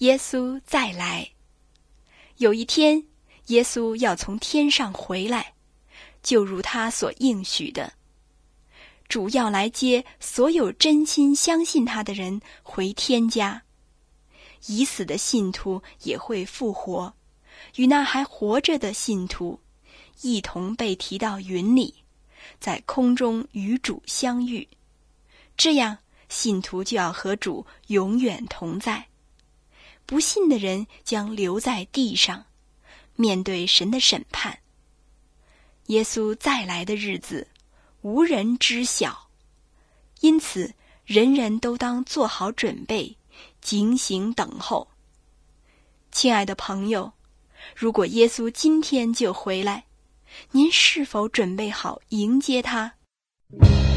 耶稣再来。有一天，耶稣要从天上回来，就如他所应许的。主要来接所有真心相信他的人回天家，已死的信徒也会复活，与那还活着的信徒一同被提到云里，在空中与主相遇。这样，信徒就要和主永远同在。不信的人将留在地上，面对神的审判。耶稣再来的日子，无人知晓，因此人人都当做好准备，警醒等候。亲爱的朋友，如果耶稣今天就回来，您是否准备好迎接他？